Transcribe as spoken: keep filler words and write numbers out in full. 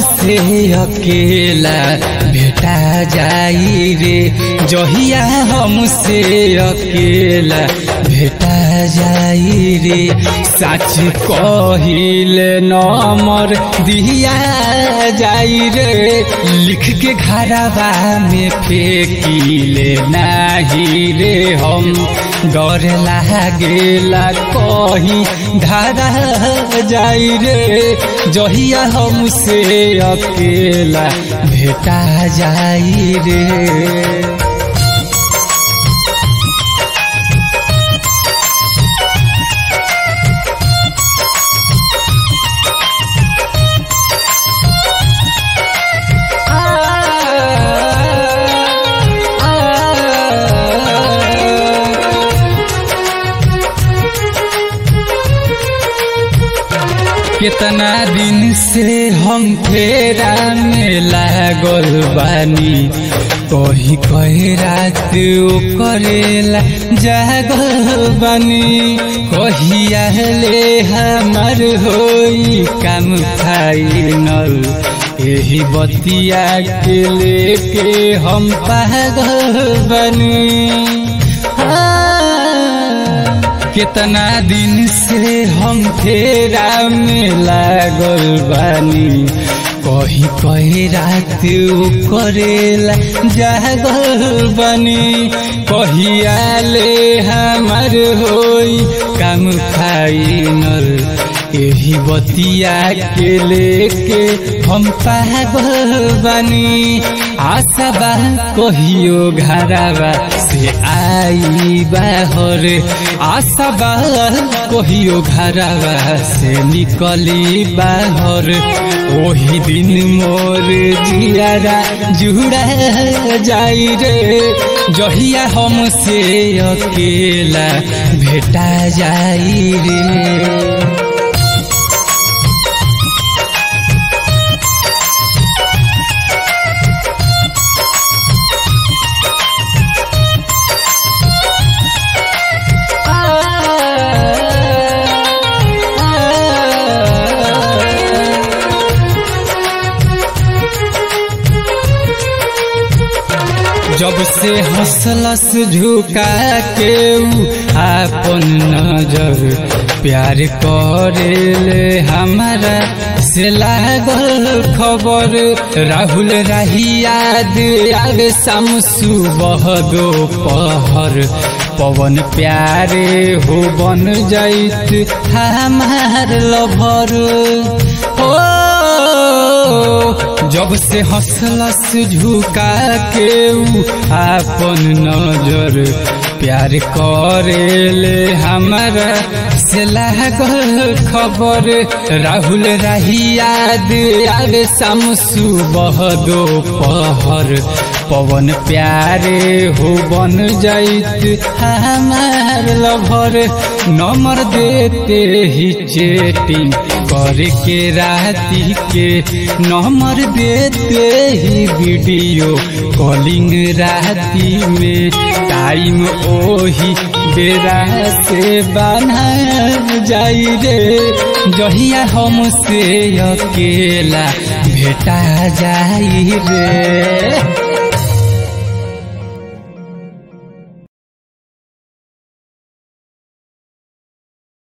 हमसे अकेला भेटा जाई रे, जहिया हमसे अकेला भेटा जाई रे। सच कहिले नंबर दिया जाई रे, लिख के घरवा में फेंकिले नाही रे हम। डर लागेला कहीं धारा जाई रे, जहिया हमसे अकेला भेटा जाई रे। कितना दिन से हम फेरा में लागल बानी, कही कही रात ओ करेला जागल बानी। कहिया ले हमार होई काम फाइनल, यही बतिया के लेके हम पागल बानी। कितना दिन से हम फेरा में लागल बानी, कही कही रात ओ करेला जागल बानी। कहिया ले हमार होई काम फाइनल, यही बतिया के लेके हम पागल बानी। आशा बा कहियो घरवा से आई बाहर, आशा बा कहियो घरवा से निकली बाहर। ओही दिन मोर जियारा जुड़ा जाई रे, जहिया हमसे अकेला भेटा जाई रे। जब से हंसलस झुका के आपन नजर, प्यार करेले हमारा से लागल खबर। राहुल राही याद आवे शाम सुबह दोपहर, पवन प्यारे हो बन जाइत हमार लभर। ओ जब से हंसलस झुका के आपन नजर, प्यार करेले हमारा से लागल खबर। राहुल राही याद आवे शाम सुबह दोपहर, पवन प्यारे हो बन जाइत हमार लभर। नंबर देते ही चैटिंग करके राती के, नंबर देते ही वीडियो कॉलिंग राती में। टाइम ओही बेरा से बना जाई रे, जहिया हमसे अकेला भेटा जाई रे।